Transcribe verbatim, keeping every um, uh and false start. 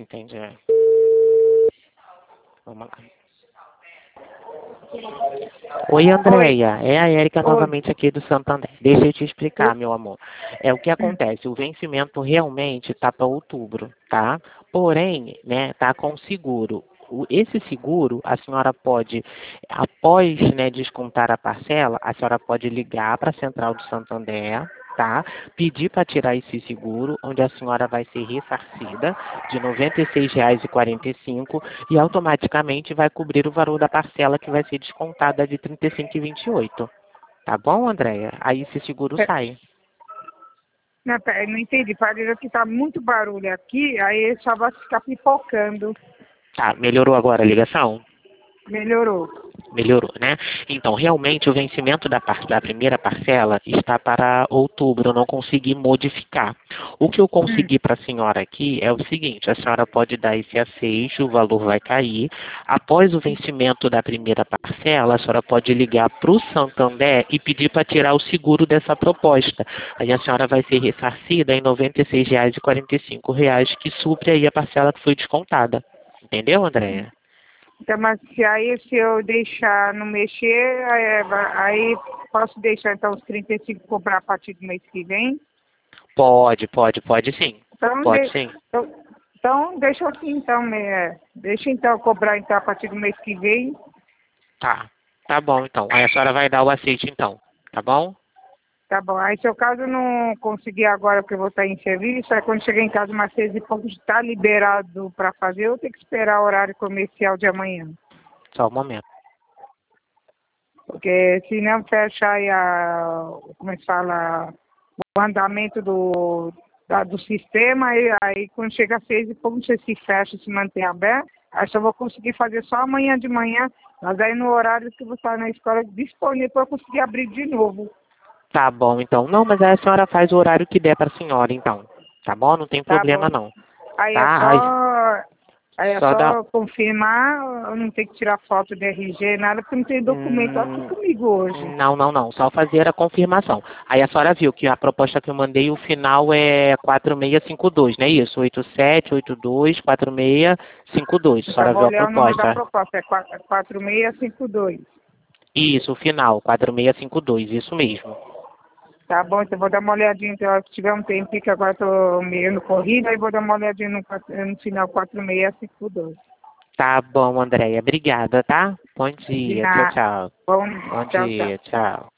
Entendi. Vamos lá. Oi, Andréia. É a Érica Oi. novamente aqui do Santander. Deixa eu te explicar, Oi. meu amor. É o que acontece. O vencimento realmente tá para outubro, tá? Porém, né, tá com seguro. O- Esse seguro, a senhora pode, após, né, descontar a parcela, a senhora pode ligar para a Central do Santander, tá? Pedir para tirar esse seguro, onde a senhora vai ser ressarcida de R noventa e seis reais e quarenta e cinco centavos e automaticamente vai cobrir o valor da parcela que vai ser descontada de trinta e cinco reais e vinte e oito centavos. Tá bom, Andréia? Aí esse seguro É, sai. Não, pera, não entendi. Parece que tá muito barulho aqui, aí só vai ficar pipocando. Tá, melhorou agora a ligação? Melhorou. Melhorou, né? Então, realmente, o vencimento da, par- da primeira parcela está para outubro. Eu não consegui modificar. O que eu Hum. consegui para a senhora aqui é o seguinte: a senhora pode dar esse aceite, o valor vai cair. Após o vencimento da primeira parcela, a senhora pode ligar para o Santander e pedir para tirar o seguro dessa proposta. Aí a senhora vai ser ressarcida em R noventa e seis reais e quarenta e cinco centavos, que supre aí a parcela que foi descontada. Entendeu, Andréia? Então, mas se aí se eu deixar não mexer, aí, vai- aí posso deixar então os trinta e cinco comprar a partir do mês que vem? Pode, pode, pode sim. Então, Pode de, sim. então, então deixa assim então, né? Deixa então eu cobrar então a partir do mês que vem. Tá. Tá bom, então. Aí a senhora vai dar o aceite, então. Tá bom? Tá bom. Aí se eu caso não conseguir agora porque eu vou estar em serviço, aí quando chegar em casa umas seis e pouco está liberado para fazer, eu tenho que esperar o horário comercial de amanhã. Só um momento. Porque se não fecha aí a, como é que fala, o andamento do, da- do sistema, aí, aí quando chega às seis e pouco, não sei se fecha, se mantém aberto, aí só vou conseguir fazer só amanhã de manhã, mas aí no horário que eu vou estar na escola disponível para eu conseguir abrir de novo. Tá bom, então. Não, mas aí a senhora faz o horário que der pra senhora, então. Tá bom? Não tem Tá bom. problema, não. Aí é Tá? Aí só, aí é só dá... só confirmar, eu não tenho que tirar foto de R G, nada, porque não tem documento aqui Hum, comigo hoje. não, não, não. Só fazer a confirmação. Aí a senhora viu que a proposta que eu mandei, o final é quatro seis cinco dois, não é isso? oito sete oito dois quatro seis cinco dois. A Eu senhora vou viu a olhar o número da proposta? proposta, é quatro seis cinco dois. Isso, o final, quatro seis cinco dois. Isso mesmo. Tá bom, então vou dar uma olhadinha, então, se tiver um tempinho que agora estou meio no corrida, aí vou dar uma olhadinha no, quatro- no final quatro seis cinco dois. Tá bom, Andréia. Obrigada, tá? Bom De dia. Tchau, nada. tchau. Bom, Bom tchau, tchau. dia. Tchau.